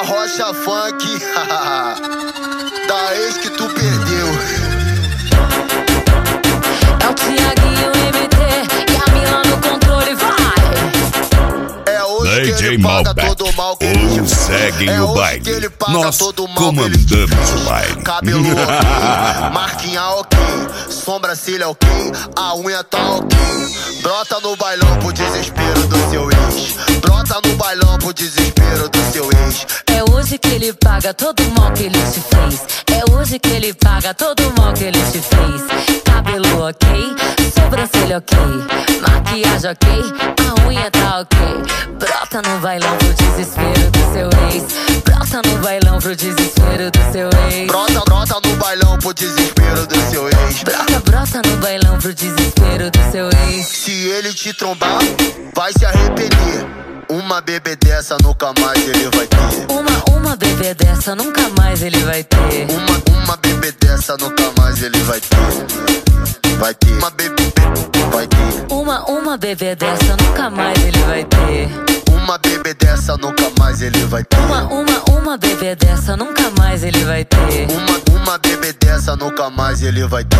Rocha Funk, da ex que tu perdeu. É o Thiaguinho MT e a Mila no controle, vai! É hoje que ele paga todo o mal que ele te fez. Seguem o baile. Que ele paga Nós todo o mal comandamos o baile. Cabelo ok, marquinha ok, sobrancelha ok, a unha tá ok. Brota no bailão pro desespero do seu ex. Brota no bailão pro desespero do seu ex. É hoje que ele paga todo o mal que ele te fez. É hoje que ele paga todo o mal que ele te fez. Cabelo ok, sobrancelha ok, maquiagem ok, a unha tá ok. Brota no bailão pro desespero do seu ex. Brota no bailão pro desespero do seu ex. Brota no bailão pro desespero do seu ex. Brota no bailão pro desespero do seu ex. Se ele te trombar, vai se arrepender. Uma bebê dessa nunca mais ele vai ter. Uma bebê dessa nunca mais ele vai ter. Uma bebê dessa nunca mais ele vai ter. Vai ter. Uma bebê vai ter. Uma bebê dessa nunca mais ele vai ter. Uma bebê dessa nunca mais ele vai ter. Uma bebê dessa nunca mais ele vai ter. Uma bebê dessa nunca mais ele vai ter.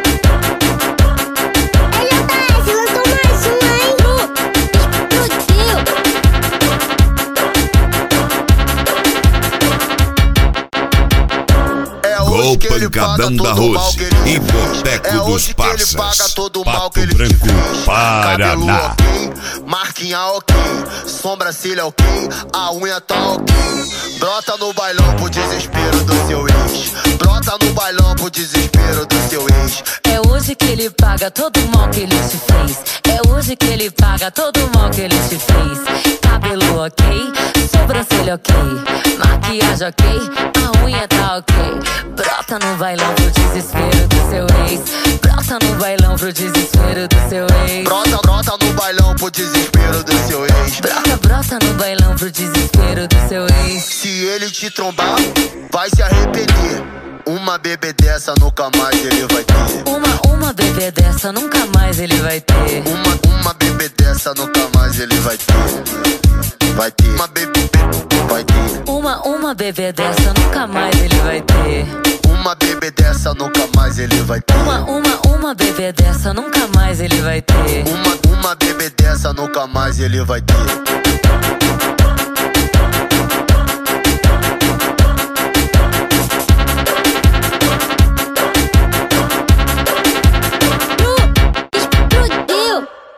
O pancadão da Rose e Boteco dos Parças, Pato Branco, Paraná. Marquinha ok, sobrancelha ok, a unha tá ok. Brota no bailão pro desespero do seu ex. Brota no bailão pro desespero do seu ex. É hoje que ele paga todo o mal que ele te fez. É hoje que ele paga todo o mal que ele te fez. Cabelo ok, sobrancelha ok, maquiagem ok, a unha tá ok. Brota no bailão pro desespero do seu ex. Brota no bailão pro desespero do seu ex. Brota no bailão pro desespero do seu ex. Brota no bailão pro desespero do seu ex. Se ele te trombar, vai se arrepender. Uma bebê dessa nunca mais ele vai ter. Uma bebê dessa nunca mais ele vai ter. Uma bebê dessa nunca mais ele vai ter. Vai ter. Uma bebê vai ter. Uma bebê dessa nunca mais ele vai ter. Uma bebê dessa nunca mais ele vai ter. Uma bebê dessa nunca mais ele vai ter. Uma bebê dessa nunca mais ele vai ter.